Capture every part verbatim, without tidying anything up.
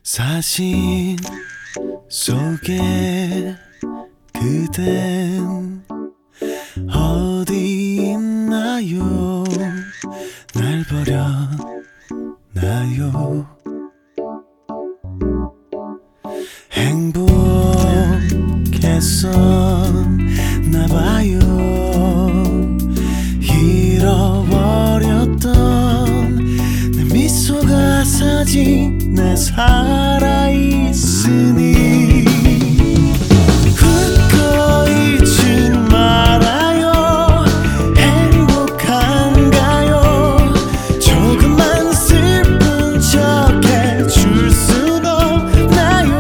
사진 속에 그댄 어디 있나요? 날 버렸나요? 행복했었나봐요. 잃어버렸던 내 미소가 사진에 살아있으니 웃고 있지 말아요. 행복한가요? 조금만 슬픈 척 해줄 순 없나요?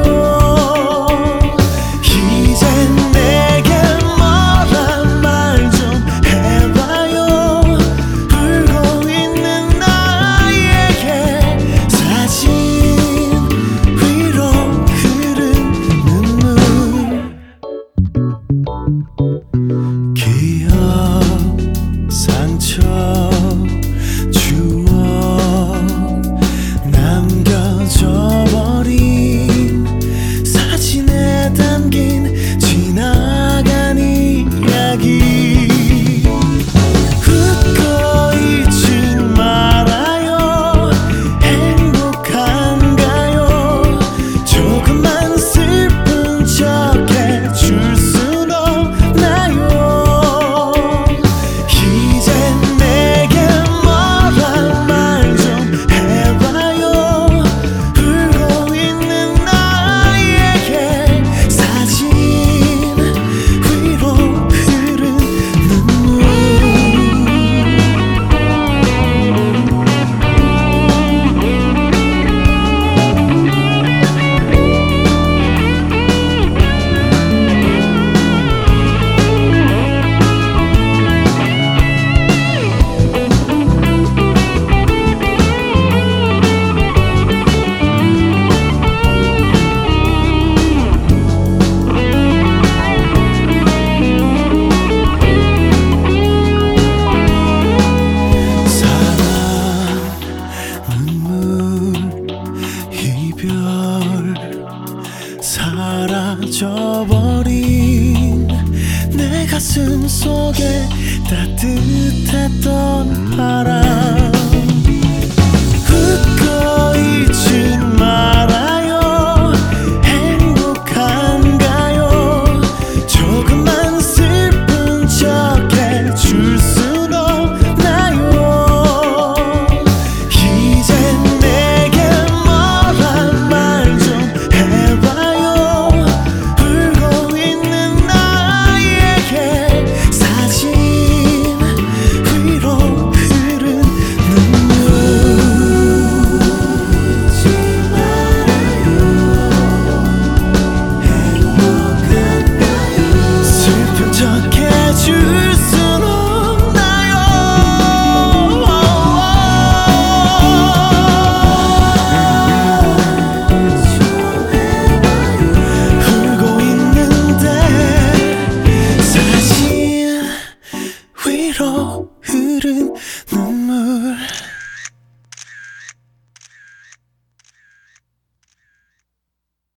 이젠 내게 뭐란 말 좀 해봐요. 울고 있는 나에게 사진 위로 흐른 눈물, 기억, 상처, 추억 남겨져 버린 사진에 담긴 지나간 이야기. 웃고 있지 말아요. 행복한가요? 조금만 슬픈 척 해줄 순 없나요? 이젠 내게 뭐란 말 좀 해봐요. 울고 있는 나에게 사진 위로 흐른 눈물. 눈물, 이별, 사라져버린 내 가슴 속에 따뜻했던 바람.